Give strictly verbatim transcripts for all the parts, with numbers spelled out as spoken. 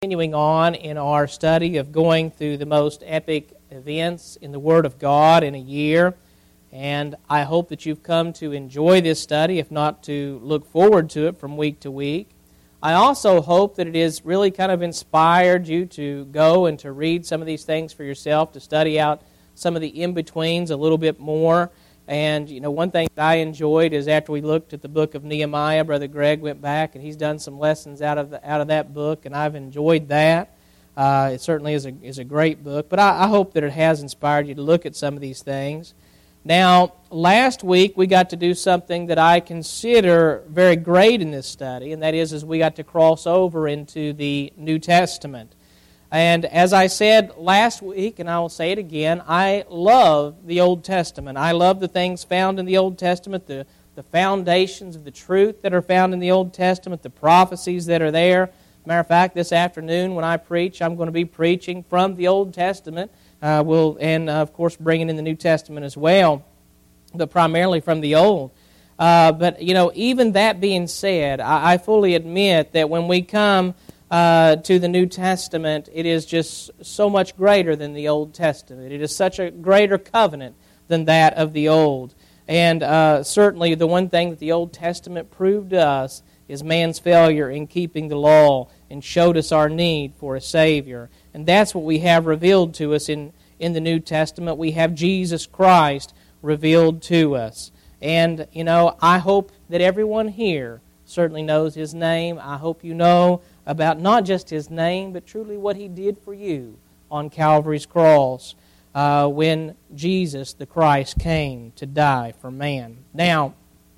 Continuing on in our study of going through the most epic events in the Word of God in a year. And I hope that you've come to enjoy this study, if not to look forward to it from week to week. I also hope that it has really kind of inspired you to go and to read some of these things for yourself, to study out some of the in-betweens a little bit more. And, you know, one thing that I enjoyed is after we looked at the book of Nehemiah, Brother Greg went back and he's done some lessons out of the, out of that book, and I've enjoyed that. Uh, it certainly is a is a great book, but I, I hope that it has inspired you to look at some of these things. Now, last week we got to do something that I consider very great in this study, and that is, is we got to cross over into the New Testament. And as I said last week, and I will say it again, I love the Old Testament. I love the things found in the Old Testament, the, the foundations of the truth that are found in the Old Testament, the prophecies that are there. Matter of fact, this afternoon when I preach, I'm going to be preaching from the Old Testament, uh, we'll, and uh, of course bringing in the New Testament as well, but primarily from the Old. Uh, but, you know, even that being said, I, I fully admit that when we come Uh, to the New Testament, it is just so much greater than the Old Testament. It is such a greater covenant than that of the Old. And uh, certainly the one thing that the Old Testament proved to us is man's failure in keeping the law and showed us our need for a Savior. And that's what we have revealed to us in, in the New Testament. We have Jesus Christ revealed to us. And, you know, I hope that everyone here certainly knows His name. I hope you know about not just His name, but truly what He did for you on Calvary's cross uh, when Jesus, the Christ, came to die for man. Now,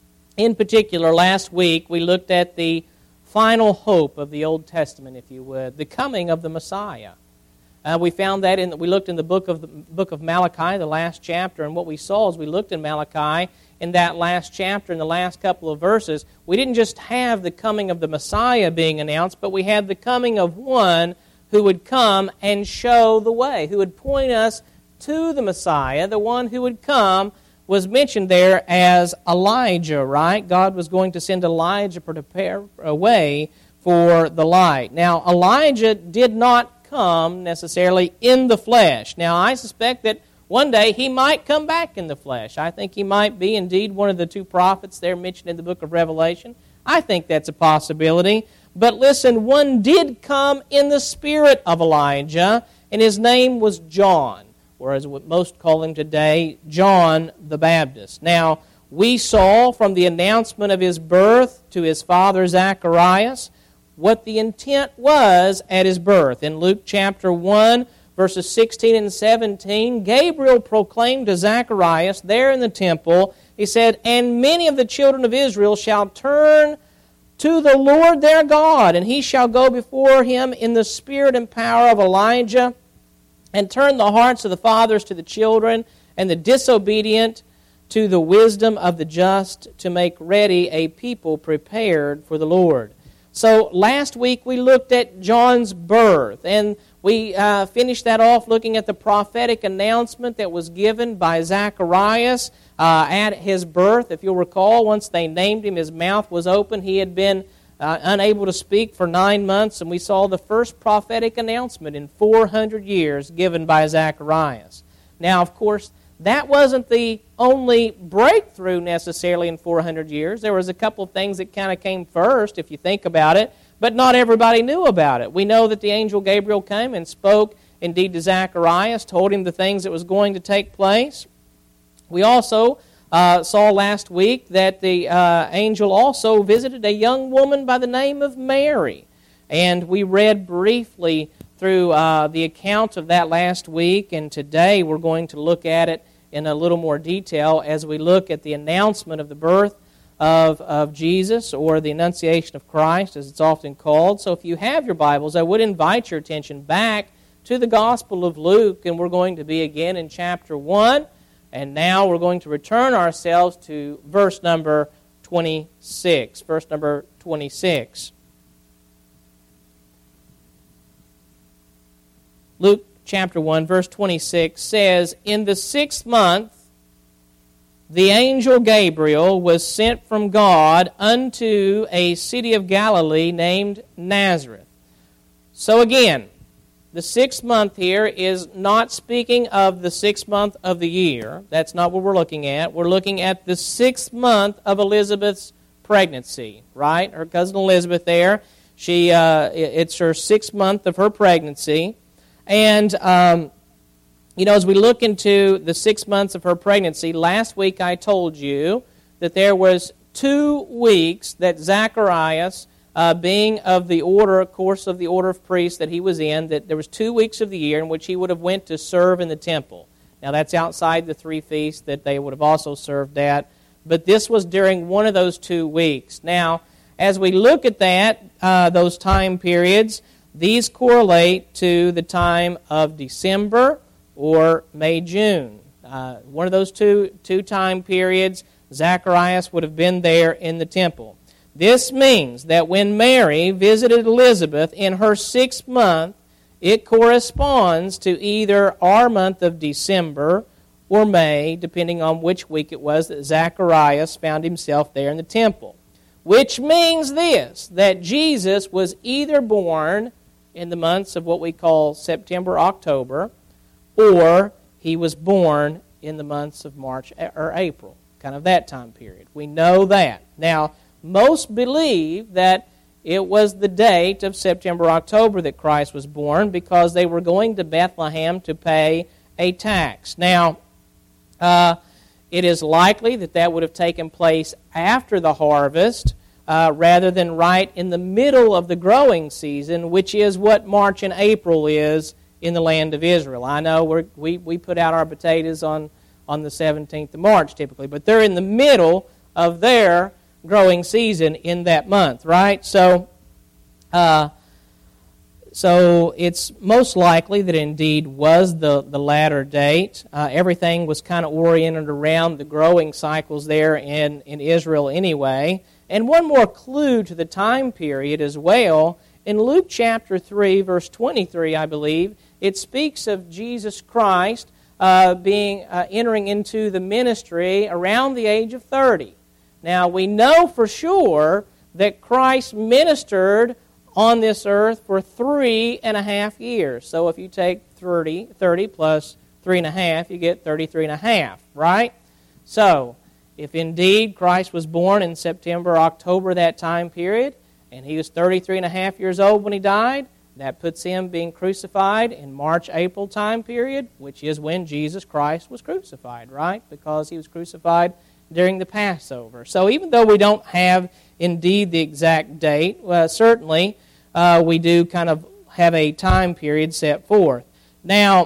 in particular, last week we looked at the final hope of the Old Testament, if you would, the coming of the Messiah. Uh, we found that in we looked in the book of the book of Malachi, the last chapter, and what we saw as we looked in Malachi, in that last chapter, in the last couple of verses, we didn't just have the coming of the Messiah being announced, but we had the coming of one who would come and show the way, who would point us to the Messiah. The one who would come was mentioned there as Elijah, right? God was going to send Elijah to prepare a way for the light. Now, Elijah did not come necessarily in the flesh. Now, I suspect that one day he might come back in the flesh. I think he might be indeed one of the two prophets there mentioned in the book of Revelation. I think that's a possibility. But listen, one did come in the spirit of Elijah, and his name was John, or as what most call him today, John the Baptist. Now, we saw from the announcement of his birth to his father Zacharias what the intent was at his birth. In Luke chapter one, verses sixteen and seventeen, Gabriel proclaimed to Zacharias there in the temple, he said, "And many of the children of Israel shall turn to the Lord their God, and He shall go before Him in the spirit and power of Elijah, and turn the hearts of the fathers to the children, and the disobedient to the wisdom of the just, to make ready a people prepared for the Lord." So last week we looked at John's birth, and we uh, finished that off looking at the prophetic announcement that was given by Zacharias uh, at his birth. If you'll recall, once they named him, his mouth was open. He had been uh, unable to speak for nine months, and we saw the first prophetic announcement in four hundred years given by Zacharias. Now, of course, that wasn't the only breakthrough necessarily in four hundred years. There was a couple of things that kind of came first, if you think about it, but not everybody knew about it. We know that the angel Gabriel came and spoke indeed to Zacharias, told him the things that was going to take place. We also uh, saw last week that the uh, angel also visited a young woman by the name of Mary. And we read briefly through uh, the account of that last week, and today we're going to look at it in a little more detail as we look at the announcement of the birth of, of Jesus, or the Annunciation of Christ, as it's often called. So if you have your Bibles, I would invite your attention back to the Gospel of Luke, and we're going to be again in chapter one, and now we're going to return ourselves to verse number twenty-six. Verse number twenty-six. Luke chapter one, verse twenty-six says, "In the sixth month, the angel Gabriel was sent from God unto a city of Galilee named Nazareth, So again, the sixth month here is not speaking of the sixth month of the year. That's not what we're looking at. We're looking at the sixth month of Elizabeth's pregnancy, right? Her cousin Elizabeth there, she uh, it's her sixth month of her pregnancy. And, um, you know, as we look into the six months of her pregnancy, last week I told you that there was two weeks that Zacharias, Uh, being of the order, of course, of the order of priests that he was in, that there was two weeks of the year in which he would have went to serve in the temple. Now, that's outside the three feasts that they would have also served at, but this was during one of those two weeks. Now, as we look at that, uh, those time periods, these correlate to the time of December or May, June. Uh, one of those two, two time periods, Zacharias would have been there in the temple. This means that when Mary visited Elizabeth in her sixth month, it corresponds to either our month of December or May, depending on which week it was that Zacharias found himself there in the temple. Which means this, that Jesus was either born in the months of what we call September, October, or he was born in the months of March or April, kind of that time period. We know that. Now, most believe that it was the date of September, October that Christ was born because they were going to Bethlehem to pay a tax. Now, uh, it is likely that that would have taken place after the harvest uh, rather than right in the middle of the growing season, which is what March and April is in the land of Israel. I know we're, we we put out our potatoes on, on the seventeenth of March typically, but they're in the middle of their growing season in that month, right? So, uh, so it's most likely that it indeed was the, the latter date. Uh, everything was kind of oriented around the growing cycles there in, in Israel anyway. And one more clue to the time period as well, in Luke chapter three, verse twenty-three, I believe, it speaks of Jesus Christ uh, being uh, entering into the ministry around the age of thirty. Now, we know for sure that Christ ministered on this earth for three and a half years. So if you take thirty, thirty plus three and a half, you get thirty-three and a half, right? So, if indeed Christ was born in September, October, that time period, and he was thirty-three and a half years old when he died, that puts him being crucified in March, April time period, which is when Jesus Christ was crucified, right? Because he was crucified during the Passover. So even though we don't have indeed the exact date, well, certainly uh, we do kind of have a time period set forth. Now,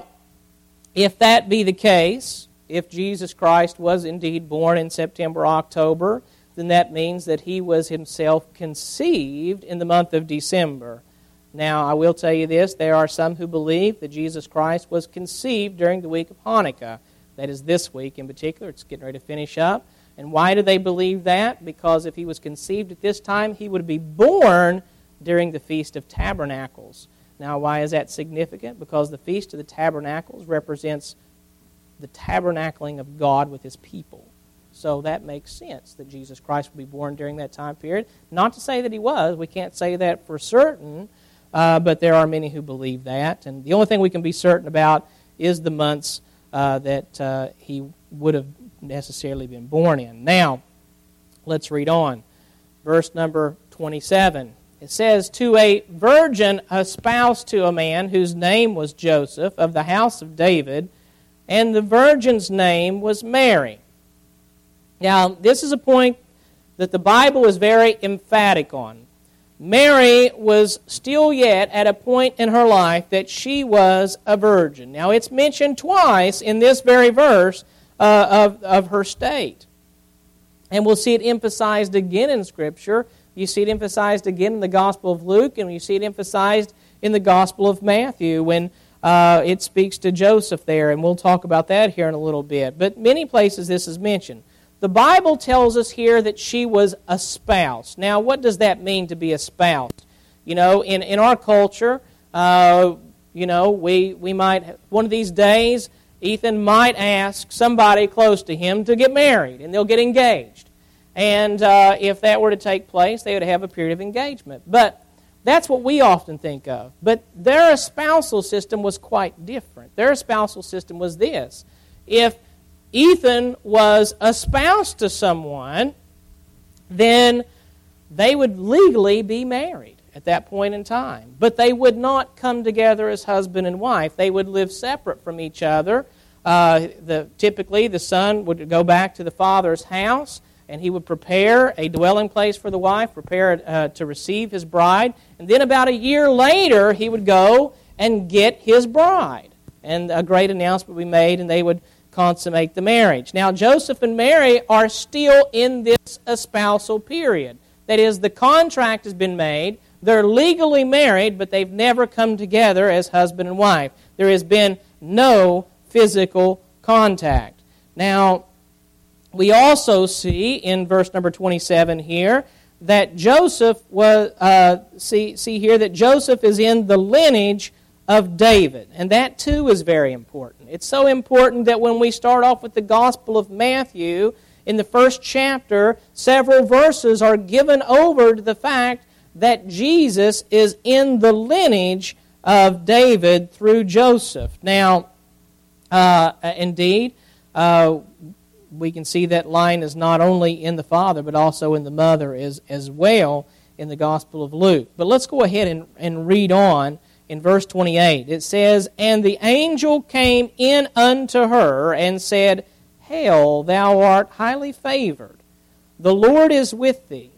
if that be the case, if Jesus Christ was indeed born in September, October, then that means that he was himself conceived in the month of December. Now, I will tell you this, there are some who believe that Jesus Christ was conceived during the week of Hanukkah. That is this week in particular. It's getting ready to finish up. And why do they believe that? Because if he was conceived at this time, he would be born during the Feast of Tabernacles. Now, why is that significant? Because the Feast of the Tabernacles represents the tabernacling of God with his people. So that makes sense that Jesus Christ would be born during that time period. Not to say that he was. We can't say that for certain, uh, but there are many who believe that. And the only thing we can be certain about is the months uh, that uh, he would have necessarily been born in. Now, let's read on. Verse number twenty-seven. It says, "To a virgin espoused to a man whose name was Joseph, of the house of David, and the virgin's name was Mary." Now, this is a point that the Bible is very emphatic on. Mary was still yet at a point in her life that she was a virgin. Now, it's mentioned twice in this very verse uh, of, of her state. And we'll see it emphasized again in Scripture. You see it emphasized again in the Gospel of Luke, and you see it emphasized in the Gospel of Matthew when uh, it speaks to Joseph there, and we'll talk about that here in a little bit. But many places this is mentioned. The Bible tells us here that she was espoused. Now, what does that mean to be espoused? You know, in, in our culture, uh, you know, we, we might, one of these days, Ethan might ask somebody close to him to get married, and they'll get engaged. And uh, if that were to take place, they would have a period of engagement. But That's what we often think of. But their espousal system was quite different. Their espousal system was this. If Ethan was espoused to someone, then they would legally be married at that point in time. But they would not come together as husband and wife. They would live separate from each other. Uh, the, typically, the son would go back to the father's house, and he would prepare a dwelling place for the wife, prepare uh, to receive his bride. And then about a year later, he would go and get his bride. And a great announcement would be made, and they would consummate the marriage. Now, Joseph and Mary are still in this espousal period. That is, the contract has been made. They're legally married, but they've never come together as husband and wife. There has been no physical contact. Now, we also see in verse number twenty-seven here that Joseph was, uh, see, see here that Joseph is in the lineage of David. And that too is very important. It's so important that when we start off with the Gospel of Matthew, in the first chapter, several verses are given over to the fact that Jesus is in the lineage of David through Joseph. Now, uh, indeed, uh, we can see that line is not only in the father, but also in the mother as, as well in the Gospel of Luke. But let's go ahead and, and read on in verse twenty-eight. It says, "And the angel came in unto her and said, Hail, thou art highly favored. The Lord is with thee.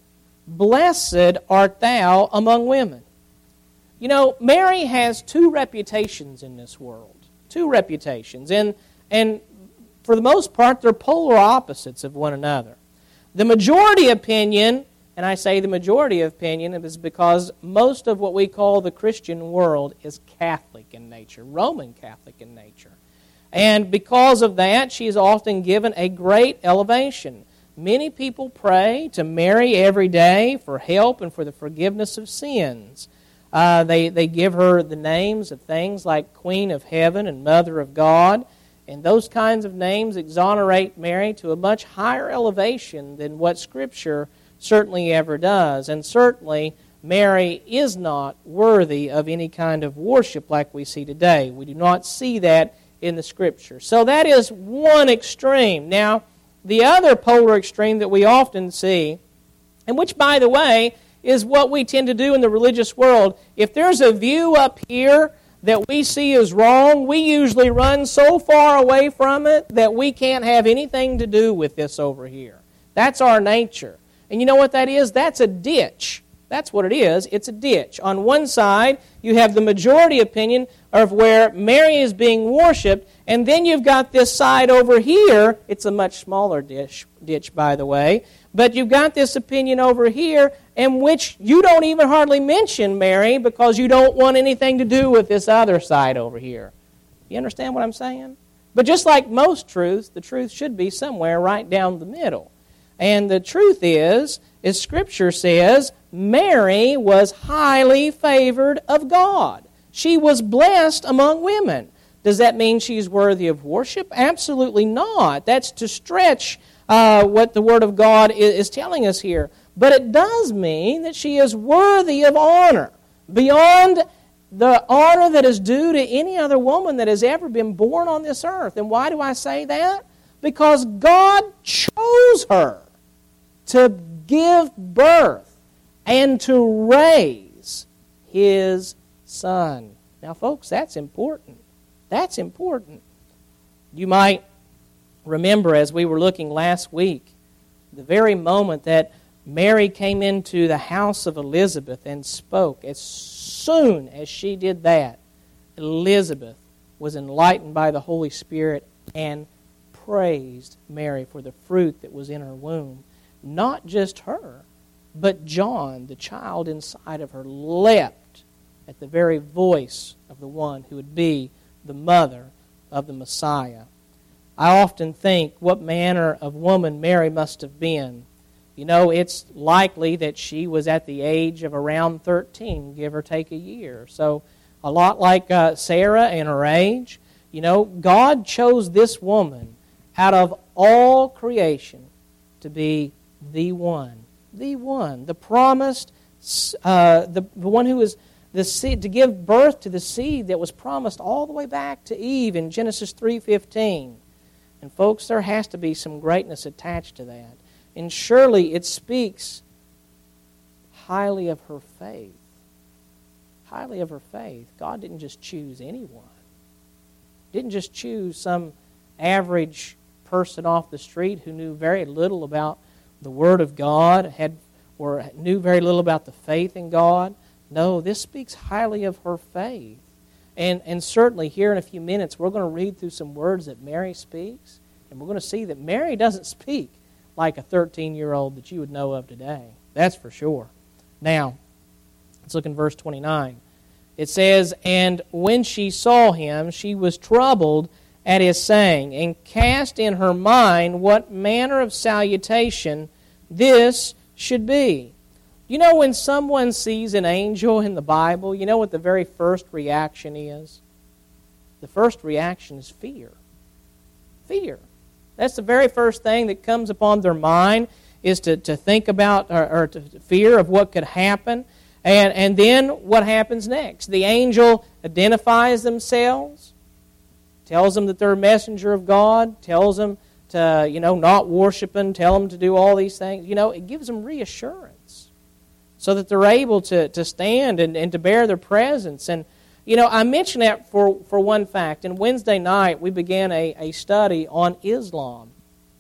Blessed art thou among women." You know, Mary has two reputations in this world. Two reputations. And, and for the most part, they're polar opposites of one another. The majority opinion, and I say the majority opinion, is because most of what we call the Christian world is Catholic in nature, Roman Catholic in nature. And because of that, she is often given a great elevation. Many people pray to Mary every day for help and for the forgiveness of sins. Uh, they, they give her the names of things like Queen of Heaven and Mother of God. And those kinds of names exonerate Mary to a much higher elevation than what Scripture certainly ever does. And certainly, Mary is not worthy of any kind of worship like we see today. We do not see that in the Scripture. So that is one extreme. Now, the other polar extreme that we often see, and which, by the way, is what we tend to do in the religious world. If there's a view up here that we see as wrong, we usually run so far away from it that we can't have anything to do with this over here. That's our nature. And you know what that is? That's a ditch. That's what it is. It's a ditch. On one side, you have the majority opinion of where Mary is being worshipped, and then you've got this side over here. It's a much smaller ditch, ditch, by the way. But you've got this opinion over here in which you don't even hardly mention Mary because you don't want anything to do with this other side over here. You understand what I'm saying? But just like most truths, the truth should be somewhere right down the middle. And the truth is, as Scripture says, Mary was highly favored of God. She was blessed among women. Does that mean she's worthy of worship? Absolutely not. That's to stretch uh, what the Word of God is, is telling us here. But it does mean that she is worthy of honor, beyond the honor that is due to any other woman that has ever been born on this earth. And why do I say that? Because God chose her to give birth and to raise His Son. Now, folks, that's important. That's important. You might remember as we were looking last week, the very moment that Mary came into the house of Elizabeth and spoke, as soon as she did that, Elizabeth was enlightened by the Holy Spirit and praised Mary for the fruit that was in her womb. Not just her, but John, the child inside of her, leapt at the very voice of the one who would be the mother of the Messiah. I often think what manner of woman Mary must have been. You know, it's likely that she was at the age of around thirteen, give or take a year. So a lot like uh, Sarah in her age. You know, God chose this woman out of all creation to be the one, the one, the promised uh, the, the one who was the seed, to give birth to the seed that was promised all the way back to Eve in Genesis three fifteen. And folks, there has to be some greatness attached to that. And surely it speaks highly of her faith. Highly of her faith. God didn't just choose anyone. Didn't just choose some average person off the street who knew very little about the Word of God, had or knew very little about the faith in God. No, this speaks highly of her faith. And, and certainly here in a few minutes we're going to read through some words that Mary speaks, and we're going to see that Mary doesn't speak like a thirteen-year-old that you would know of today. That's for sure. Now, let's look in verse twenty-nine. It says, "And when she saw him, she was troubled at his saying, and cast in her mind what manner of salutation this should be." You know, when someone sees an angel in the Bible, you know what the very first reaction is? The first reaction is fear. Fear. That's the very first thing that comes upon their mind, is to, to think about, or, or to fear of what could happen. And, and then what happens next? The angel identifies themselves, tells them that they're a messenger of God, tells them to, you know, not worship Him, tell them to do all these things. You know, it gives them reassurance so that they're able to, to stand and, and to bear their presence. And, you know, I mention that for, for one fact. And Wednesday night, we began a, a study on Islam.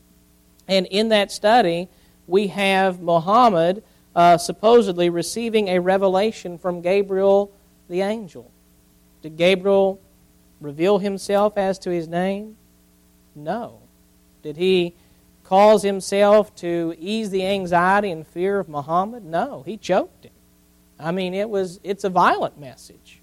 And in that study, we have Muhammad uh, supposedly receiving a revelation from Gabriel the angel. Did Gabriel reveal himself as to his name? No. Did he cause himself to ease the anxiety and fear of Muhammad? No, he choked him. I mean, it was it's a violent message.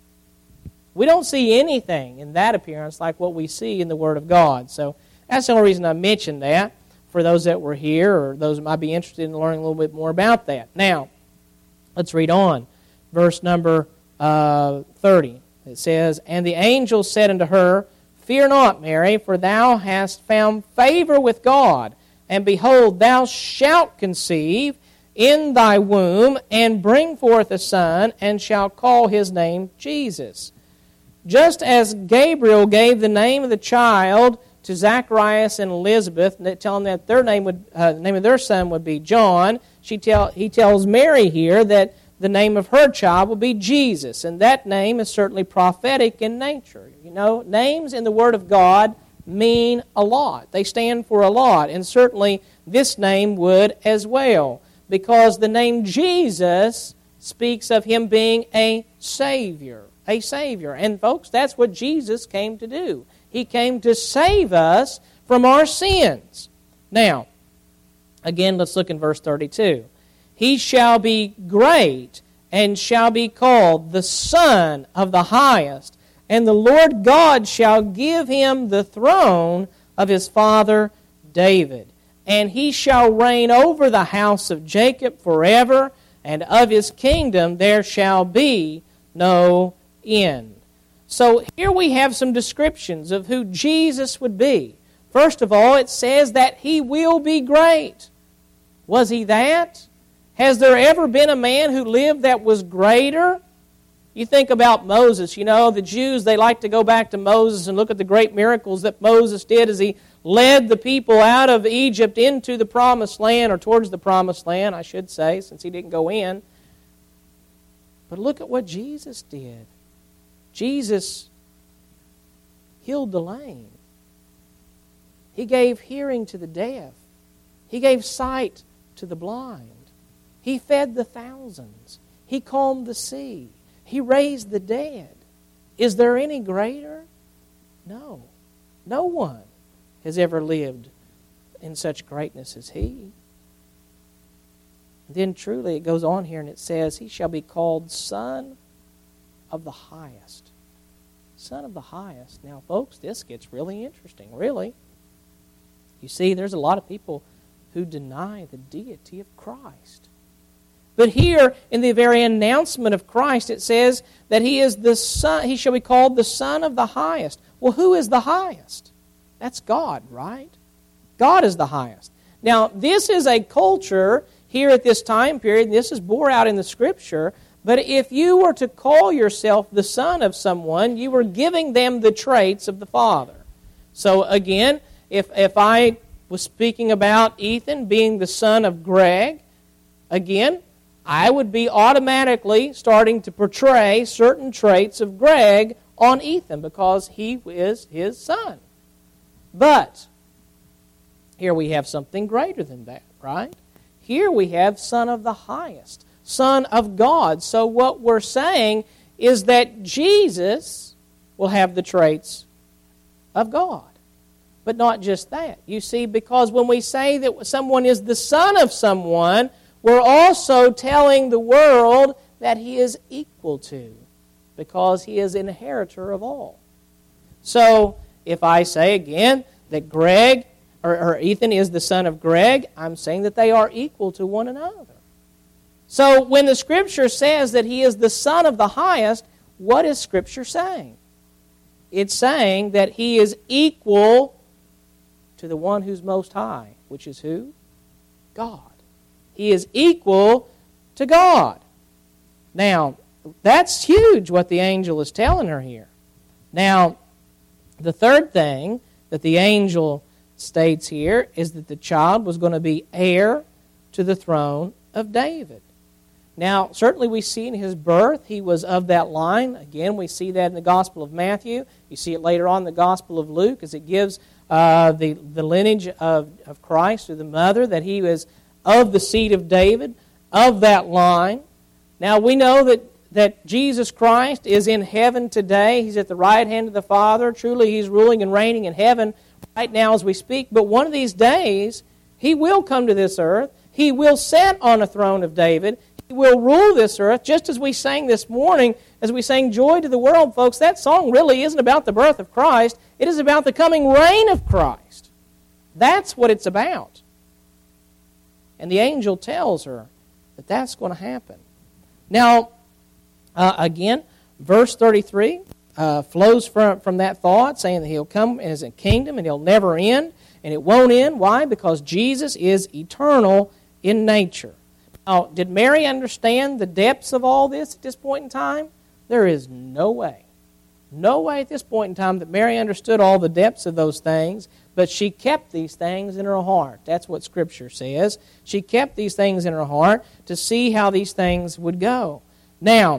We don't see anything in that appearance like what we see in the Word of God. So that's the only reason I mentioned that, for those that were here or those that might be interested in learning a little bit more about that. Now, let's read on. Verse number uh, thirty. It says, "And the angel said unto her, Fear not, Mary, for thou hast found favor with God. And behold, thou shalt conceive in thy womb, and bring forth a son, and shalt call his name Jesus. Just as Gabriel gave the name of the child to Zacharias and Elizabeth, telling them that their name would, uh, the name of their son would be John, she tell, he tells Mary here that the name of her child will be Jesus. And that name is certainly prophetic in nature. You know, names in the Word of God mean a lot. They stand for a lot. And certainly this name would as well, because the name Jesus speaks of Him being a Savior. A Savior. And folks, that's what Jesus came to do. He came to save us from our sins. Now, again, let's look in verse thirty-two. "He shall be great, and shall be called the Son of the Highest. And the Lord God shall give him the throne of his father David. And he shall reign over the house of Jacob forever, and of his kingdom there shall be no end." So here we have some descriptions of who Jesus would be. First of all, it says that He will be great. Was He that? Has there ever been a man who lived that was greater? You think about Moses. You know, the Jews, they like to go back to Moses and look at the great miracles that Moses did as he led the people out of Egypt into the promised land, or towards the promised land, I should say, since he didn't go in. But look at what Jesus did. Jesus healed the lame. He gave hearing to the deaf. He gave sight to the blind. He fed the thousands. He calmed the sea. He raised the dead. Is there any greater? No. No one has ever lived in such greatness as He. Then truly it goes on here and it says, He shall be called Son of the Highest. Son of the Highest. Now, folks, this gets really interesting, really. You see, there's a lot of people who deny the deity of Christ. But here, in the very announcement of Christ, it says that He is the Son, He shall be called the Son of the Highest. Well, who is the highest? That's God, right? God is the highest. Now, this is a culture here at this time period, and this is bore out in the Scripture, but if you were to call yourself the son of someone, you were giving them the traits of the father. So again, if, if I was speaking about Ethan being the son of Greg, again, I would be automatically starting to portray certain traits of Greg on Ethan because he is his son. But here we have something greater than that, right? Here we have Son of the Highest, Son of God. So what we're saying is that Jesus will have the traits of God. But not just that. You see, because when we say that someone is the son of someone, we're also telling the world that he is equal to, because he is inheritor of all. So, if I say again that Greg, or, or Ethan is the son of Greg, I'm saying that they are equal to one another. So, when the Scripture says that he is the Son of the Highest, what is Scripture saying? It's saying that he is equal to the one who's most high, which is who? God. He is equal to God. Now, that's huge what the angel is telling her here. Now, the third thing that the angel states here is that the child was going to be heir to the throne of David. Now, certainly we see in his birth he was of that line. Again, we see that in the Gospel of Matthew. You see it later on in the Gospel of Luke as it gives uh, the, the lineage of, of Christ through the mother, that he was of the seed of David, of that line. Now, we know that that Jesus Christ is in heaven today. He's at the right hand of the Father. Truly, He's ruling and reigning in heaven right now as we speak. But one of these days, He will come to this earth. He will sit on a throne of David. He will rule this earth, just as we sang this morning, as we sang Joy to the World, folks. That song really isn't about the birth of Christ. It is about the coming reign of Christ. That's what it's about. And the angel tells her that that's going to happen. Now, Uh, again, verse thirty-three uh, flows from, from that thought, saying that he'll come as a kingdom and he'll never end, and it won't end. Why? Because Jesus is eternal in nature. Now, did Mary understand the depths of all this at this point in time? There is no way. No way at this point in time that Mary understood all the depths of those things, but she kept these things in her heart. That's what Scripture says. She kept these things in her heart to see how these things would go. Now,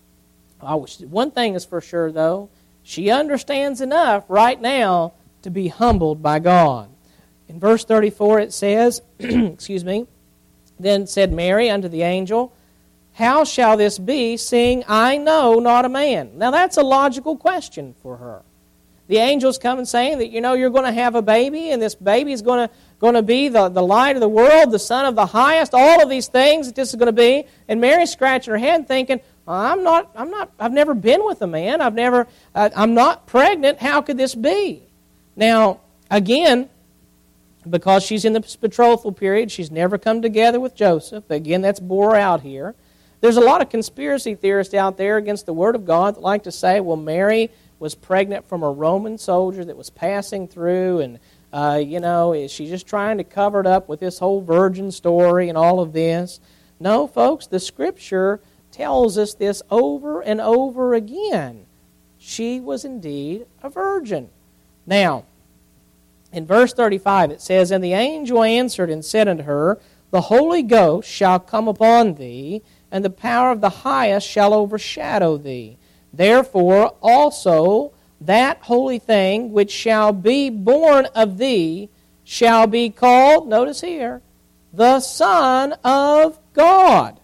one thing is for sure, though, she understands enough right now to be humbled by God. In verse thirty-four it says, excuse me, then said Mary unto the angel, how shall this be, seeing I know not a man? Now that's a logical question for her. The angel's coming saying that, you know, you're going to have a baby, and this baby is going to, going to be the, the light of the world, the Son of the Highest, all of these things that this is going to be. And Mary's scratching her head thinking, I'm not, I'm not, I've never been with a man. I've never, uh, I'm not pregnant. How could this be? Now, again, because she's in the betrothal period, she's never come together with Joseph. Again, that's bore out here. There's a lot of conspiracy theorists out there against the Word of God that like to say, well, Mary was pregnant from a Roman soldier that was passing through, and, uh, you know, is she just trying to cover it up with this whole virgin story and all of this? No, folks, the Scripture tells us this over and over again. She was indeed a virgin. Now, in verse thirty-five it says, and the angel answered and said unto her, the Holy Ghost shall come upon thee, and the power of the Highest shall overshadow thee. Therefore also that holy thing which shall be born of thee shall be called, notice here, the Son of God.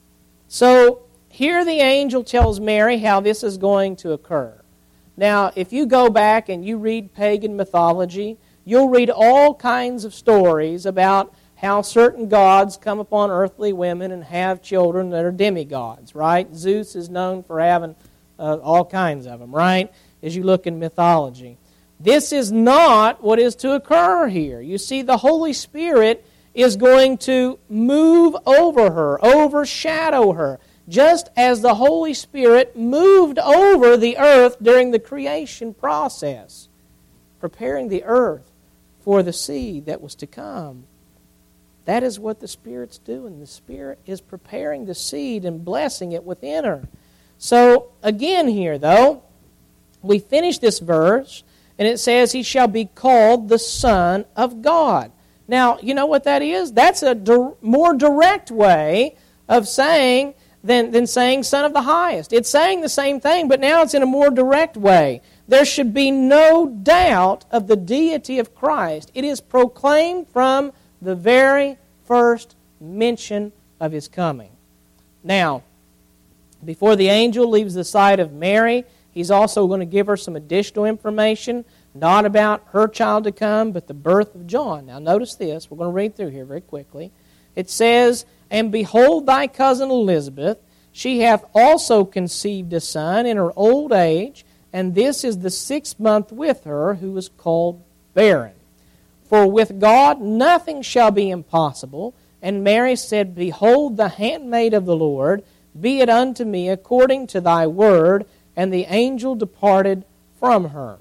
So here the angel tells Mary how this is going to occur. Now, if you go back and you read pagan mythology, you'll read all kinds of stories about how certain gods come upon earthly women and have children that are demigods, right? Zeus is known for having uh, all kinds of them, right? As you look in mythology. This is not what is to occur here. You see, the Holy Spirit is going to move over her, overshadow her, just as the Holy Spirit moved over the earth during the creation process, preparing the earth for the seed that was to come. That is what the Spirit's doing. The Spirit is preparing the seed and blessing it within her. So, again here, though, we finish this verse, and it says, he shall be called the Son of God. Now, you know what that is? That's a di- more direct way of saying than, than saying Son of the Highest. It's saying the same thing, but now it's in a more direct way. There should be no doubt of the deity of Christ. It is proclaimed from the very first mention of His coming. Now, before the angel leaves the side of Mary, he's also going to give her some additional information, not about her child to come, but the birth of John. Now notice this. We're going to read through here very quickly. It says, and behold thy cousin Elizabeth, she hath also conceived a son in her old age, and this is the sixth month with her, who is called barren. For with God nothing shall be impossible. And Mary said, behold the handmaid of the Lord, be it unto me according to thy word. And the angel departed from her.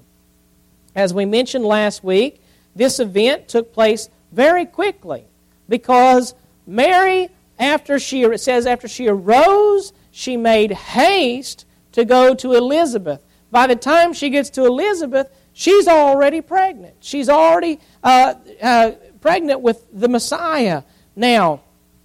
As we mentioned last week, this event took place very quickly, because Mary, after she, it says after she arose, she made haste to go to Elizabeth. By the time she gets to Elizabeth, she's already pregnant. She's already uh, uh, pregnant with the Messiah. Now,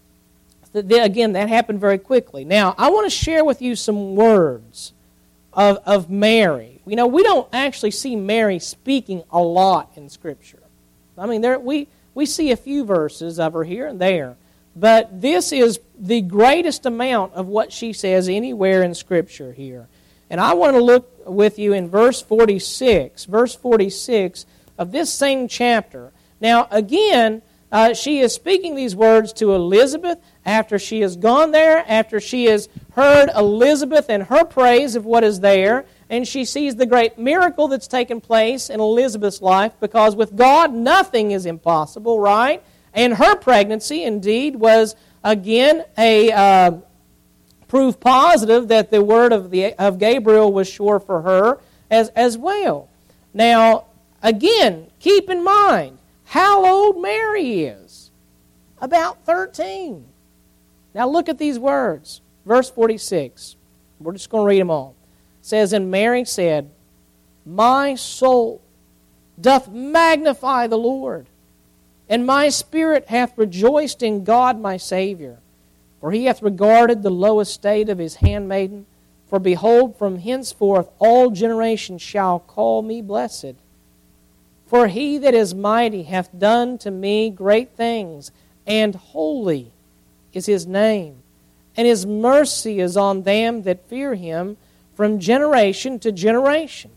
again, that happened very quickly. Now, I want to share with you some words of, of Mary. You know, we don't actually see Mary speaking a lot in Scripture. I mean, there we, we see a few verses of her here and there. But this is the greatest amount of what she says anywhere in Scripture here. And I want to look with you in verse forty-six, verse forty-six of this same chapter. Now, again, uh, she is speaking these words to Elizabeth after she has gone there, after she has heard Elizabeth and her praise of what is there, and she sees the great miracle that's taken place in Elizabeth's life, because with God nothing is impossible, right? And her pregnancy, indeed, was, again, a uh, proof positive that the word of the of Gabriel was sure for her as, as well. Now, again, keep in mind how old Mary is. About thirteen. Now look at these words. Verse forty-six. We're just going to read them all. It says, and Mary said, my soul doth magnify the Lord, and my spirit hath rejoiced in God my Savior. For He hath regarded the low estate of His handmaiden. For behold, from henceforth all generations shall call me blessed. For He that is mighty hath done to me great things, and holy is His name. And His mercy is on them that fear Him from generation to generation.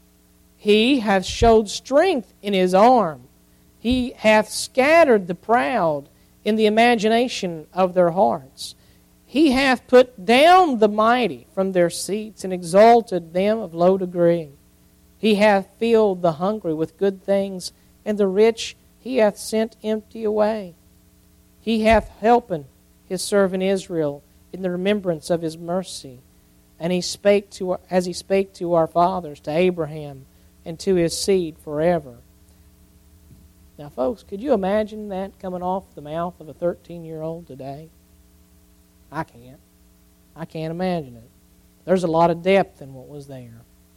He hath showed strength in His arm. He hath scattered the proud in the imagination of their hearts. He hath put down the mighty from their seats, and exalted them of low degree. He hath filled the hungry with good things, and the rich He hath sent empty away. He hath helped His servant Israel in the remembrance of His mercy, and He spake to as He spake to our fathers, to Abraham, and to his seed forever. Now, folks, could you imagine that coming off the mouth of a thirteen-year-old today? I can't. I can't imagine it. There's a lot of depth in what was there.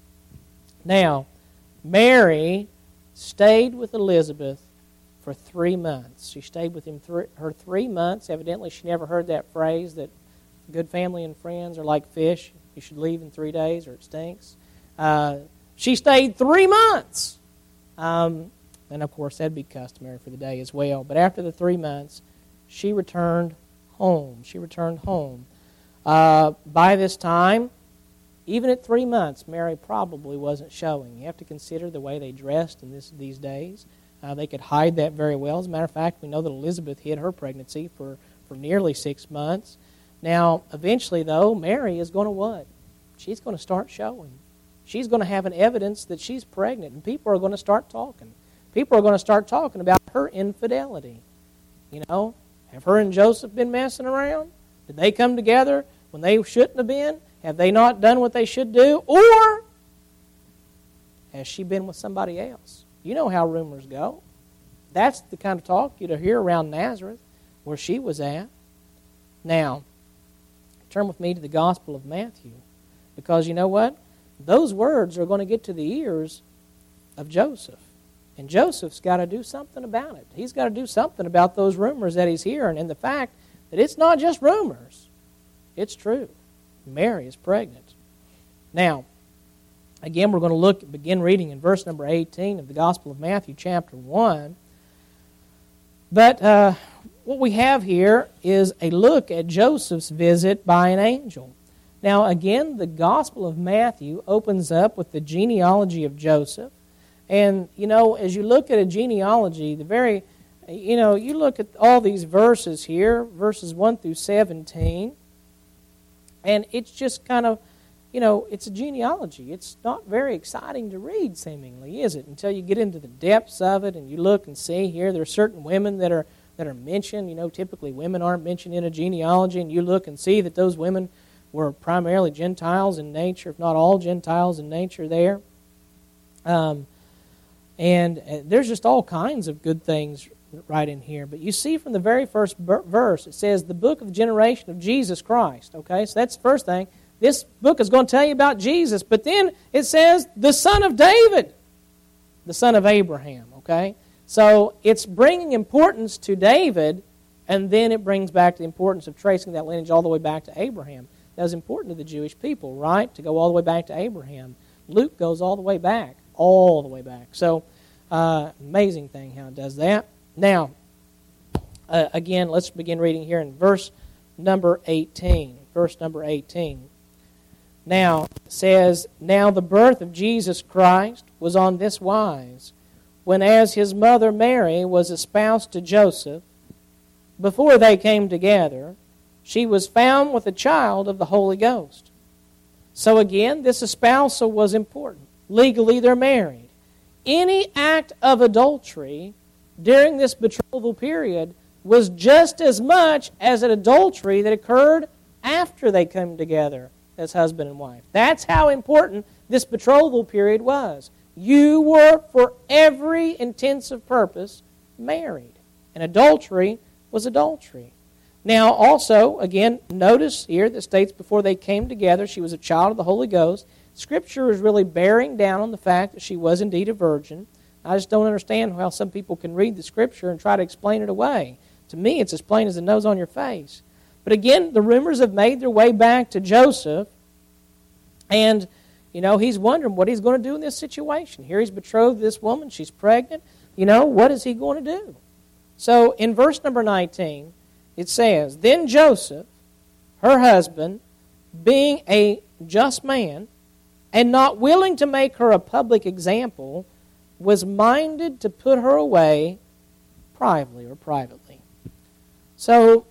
Now, Mary stayed with Elizabeth for three months. She stayed with him th- her three months. Evidently, she never heard that phrase that good family and friends are like fish. You should leave in three days or it stinks. Uh, she stayed three months. Um... And, of course, that'd be customary for the day as well. But after the three months, she returned home. She returned home. Uh, by this time, even at three months, Mary probably wasn't showing. You have to consider the way they dressed in this, these days. Uh, they could hide that very well. As a matter of fact, we know that Elizabeth hid her pregnancy for, for nearly six months. Now, eventually, though, Mary is going to what? She's going to start showing. She's going to have an evidence that she's pregnant, and people are going to start talking. People are going to start talking about her infidelity. You know, have her and Joseph been messing around? Did they come together when they shouldn't have been? Have they not done what they should do? Or has she been with somebody else? You know how rumors go. That's the kind of talk you'd hear around Nazareth. where she was at. Now, turn with me to the Gospel of Matthew, because you know what? Those words are going to get to the ears of Joseph. And Joseph's got to do something about it. He's got to do something about those rumors that he's hearing and the fact that it's not just rumors. It's true. Mary is pregnant. Now, again, we're going to look, begin reading in verse number eighteen of the Gospel of Matthew, chapter one. But uh, what we have here is a look at Joseph's visit by an angel. Now, again, the Gospel of Matthew opens up with the genealogy of Joseph. And, you know, as you look at a genealogy, the very, you know, you look at all these verses here, verses one through seventeen, and it's just kind of, you know, it's a genealogy. It's not very exciting to read, seemingly, is it? Until you get into the depths of it and you look and see here, there are certain women that are that are mentioned. You know, typically women aren't mentioned in a genealogy, and you look and see that those women were primarily Gentiles in nature, if not all Gentiles in nature there. Um, and there's just all kinds of good things right in here. But you see from the very first verse, it says, the book of the generation of Jesus Christ. Okay, so that's the first thing. This book is going to tell you about Jesus. But then it says, the son of David, the son of Abraham. Okay, so it's bringing importance to David, and then it brings back the importance of tracing that lineage all the way back to Abraham. That was important to the Jewish people, right? To go all the way back to Abraham. Luke goes all the way back, all the way back. So, uh, amazing thing how it does that. Now, uh, again, let's begin reading here in verse number eighteen. Verse number eighteen. Now, it says, now the birth of Jesus Christ was on this wise, when as his mother Mary was espoused to Joseph, before they came together, she was found with a child of the Holy Ghost. So again, this espousal was important. Legally, they're married. Any act of adultery during this betrothal period was just as much as an adultery that occurred after they came together as husband and wife. That's how important this betrothal period was. You were, for every intensive purpose, married. And adultery was adultery. Now, also, again, notice here that states before they came together, she was a child of the Holy Ghost. Scripture is really bearing down on the fact that she was indeed a virgin. I just don't understand how some people can read the Scripture and try to explain it away. To me, it's as plain as the nose on your face. But again, the rumors have made their way back to Joseph, and, you know, he's wondering what he's going to do in this situation. Here he's betrothed to this woman, she's pregnant. You know, what is he going to do? So, in verse number nineteen, it says, then Joseph, her husband, being a just man, and not willing to make her a public example, was minded to put her away privately or privately. So,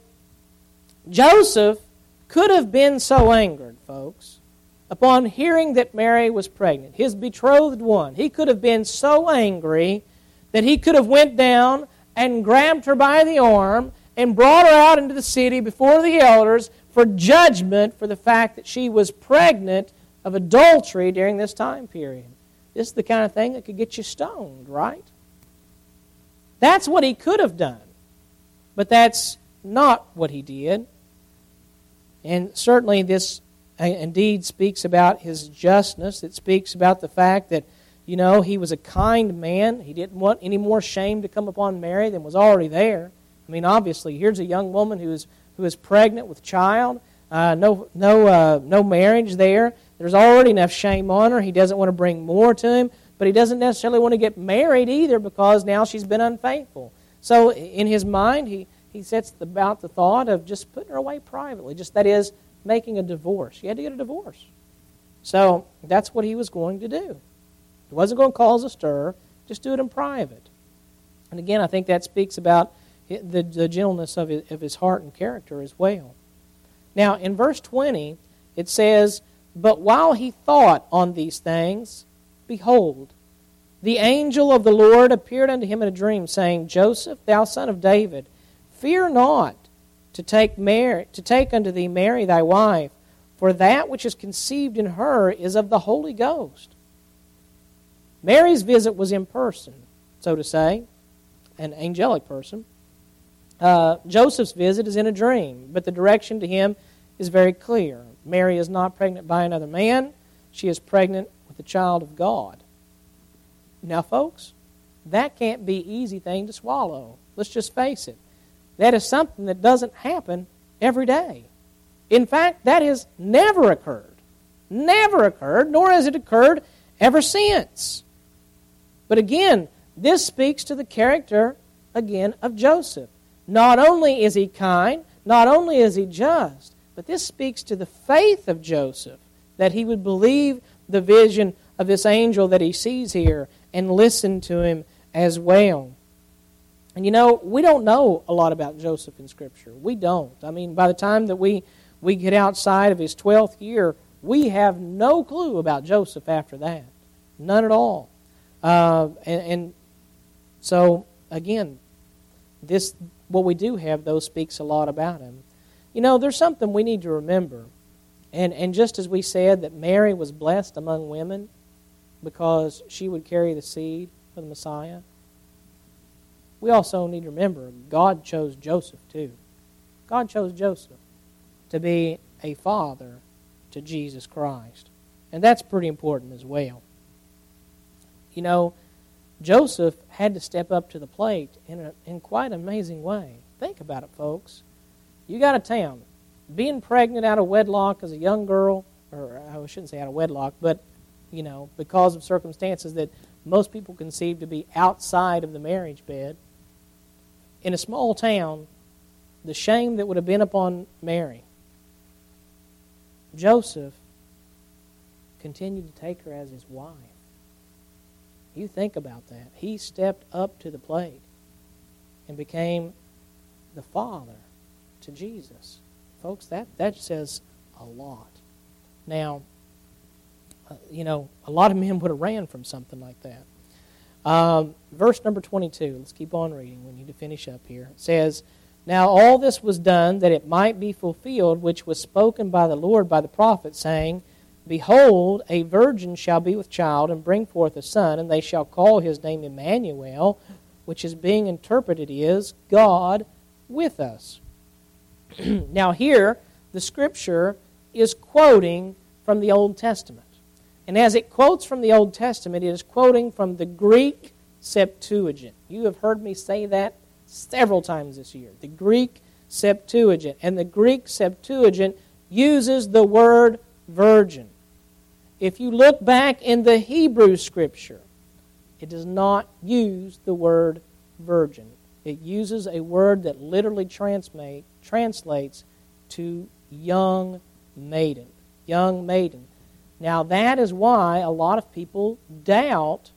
Joseph could have been so angered, folks, upon hearing that Mary was pregnant, his betrothed one. He could have been so angry that he could have went down and grabbed her by the arm and brought her out into the city before the elders for judgment for the fact that she was pregnant of adultery during this time period. This is the kind of thing that could get you stoned, right? That's what he could have done. But that's not what he did. And certainly this uh, indeed speaks about his justness. It speaks about the fact that, you know, he was a kind man. He didn't want any more shame to come upon Mary than was already there. I mean, obviously, here's a young woman who is who is pregnant with child. Uh, no, no, uh, no marriage there. There's already enough shame on her. He doesn't want to bring more to him, but he doesn't necessarily want to get married either because now she's been unfaithful. So, in his mind, he he sets about the thought of just putting her away privately. Just that is, making a divorce. He had to get a divorce. So that's what he was going to do. He wasn't going to cause a stir. Just do it in private. And again, I think that speaks about The, the gentleness of his, of his heart and character as well. Now, in verse twenty, it says, but while he thought on these things, behold, the angel of the Lord appeared unto him in a dream, saying, Joseph, thou son of David, fear not to take Mary, to take unto thee Mary thy wife, for that which is conceived in her is of the Holy Ghost. Mary's visit was in person, so to say, an angelic person. Uh, Joseph's visit is in a dream, but the direction to him is very clear. Mary is not pregnant by another man. She is pregnant with the child of God. Now, folks, that can't be an easy thing to swallow. Let's just face it. That is something that doesn't happen every day. In fact, that has never occurred. Never occurred, nor has it occurred ever since. But again, this speaks to the character, again, of Joseph. Not only is he kind, not only is he just, but this speaks to the faith of Joseph, that he would believe the vision of this angel that he sees here and listen to him as well. And you know, we don't know a lot about Joseph in Scripture. We don't. I mean, by the time that we, we get outside of his twelfth year, we have no clue about Joseph after that. None at all. Uh, and, and so, again, this what we do have, though, speaks a lot about him. You know, there's something we need to remember. And, and just as we said that Mary was blessed among women because she would carry the seed of the Messiah, we also need to remember God chose Joseph too. God chose Joseph to be a father to Jesus Christ. And that's pretty important as well. You know, Joseph had to step up to the plate in, a, in quite an amazing way. Think about it, folks. You got a town. Being pregnant out of wedlock as a young girl, or I shouldn't say out of wedlock, but, you know, because of circumstances that most people conceive to be outside of the marriage bed, in a small town, the shame that would have been upon Mary, Joseph continued to take her as his wife. You think about that. He stepped up to the plate and became the father to Jesus. Folks, that, that says a lot. Now, uh, you know, a lot of men would have ran from something like that. Um, verse number twenty-two, let's keep on reading. We need to finish up here. It says, "Now all this was done that it might be fulfilled, which was spoken by the Lord by the prophet, saying, Behold, a virgin shall be with child and bring forth a son, and they shall call his name Emmanuel, which is being interpreted is God with us." Now here, the Scripture is quoting from the Old Testament. And as it quotes from the Old Testament, it is quoting from the Greek Septuagint. You have heard me say that several times this year. The Greek Septuagint. And the Greek Septuagint uses the word virgin. If you look back in the Hebrew Scripture, it does not use the word virgin. It uses a word that literally transmate, translates to young maiden. Young maiden. Now that is why a lot of people doubt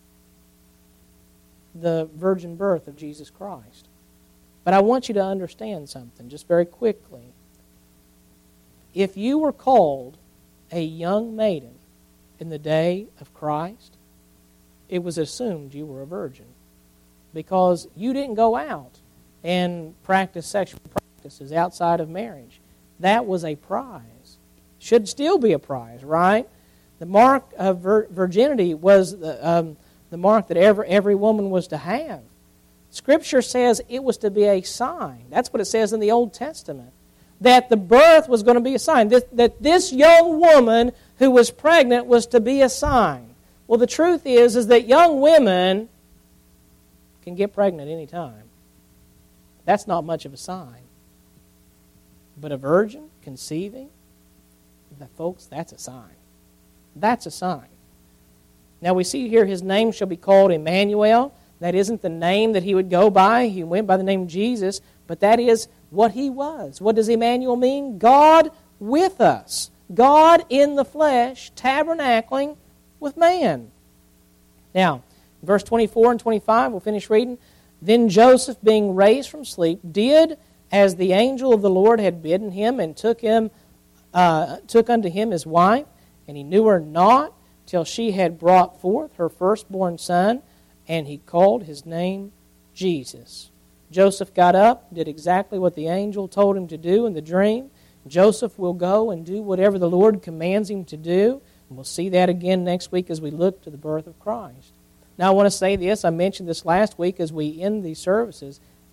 the virgin birth of Jesus Christ. But I want you to understand something just very quickly. If you were called a young maiden in the day of Christ, it was assumed you were a virgin because you didn't go out and practice sexual practices outside of marriage. That was a prize. Should still be a prize, right? The mark of vir- virginity was the, um, the mark that every, every woman was to have. Scripture says it was to be a sign. That's what it says in the Old Testament. That the birth was going to be a sign. This, that this young woman who was pregnant was to be a sign. Well, the truth is, is that young women can get pregnant any time. That's not much of a sign. But a virgin conceiving, that, folks, that's a sign. That's a sign. Now we see here his name shall be called Emmanuel. That isn't the name that he would go by. He went by the name Jesus, but that is what he was. What does Emmanuel mean? God with us. God in the flesh, tabernacling with man. Now, verse twenty-four and twenty-five, we'll finish reading. Then Joseph, being raised from sleep, did as the angel of the Lord had bidden him, and took him, uh, took unto him his wife, and he knew her not till she had brought forth her firstborn son, and he called his name Jesus. Joseph got up, did exactly what the angel told him to do in the dream. Joseph will go and do whatever the Lord commands him to do. And we'll see that again next week as we look to the birth of Christ. Now I want to say this. I mentioned this last week as we end these services.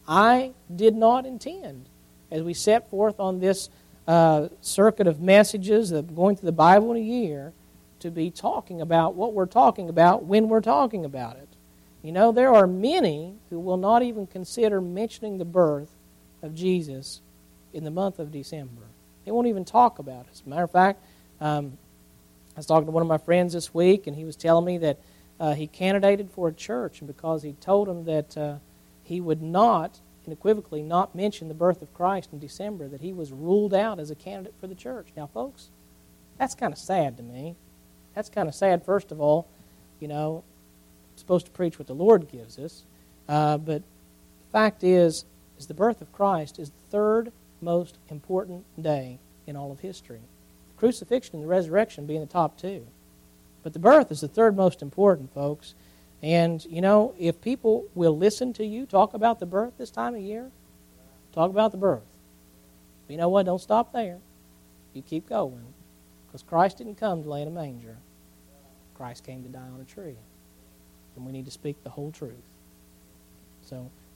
I did not intend, as we set forth on this uh, circuit of messages of going through the Bible in a year, to be talking about what we're talking about when we're talking about it. You know, there are many who will not even consider mentioning the birth of Jesus in the month of December. They won't even talk about it. As a matter of fact, um, I was talking to one of my friends this week, and he was telling me that uh, he candidated for a church, and because he told him that uh, he would not, unequivocally, not mention the birth of Christ in December, that he was ruled out as a candidate for the church. Now, folks, that's kind of sad to me. That's kind of sad, first of all. You know, I'm supposed to preach what the Lord gives us, uh, but the fact is, is the birth of Christ is the third most important day in all of history. The crucifixion and the resurrection being the top two. But the birth is the third most important, folks. And, you know, if people will listen to you talk about the birth this time of year, talk about the birth. But you know what? Don't stop there. You keep going. Because Christ didn't come to lay in a manger. Christ came to die on a tree. And we need to speak the whole truth. So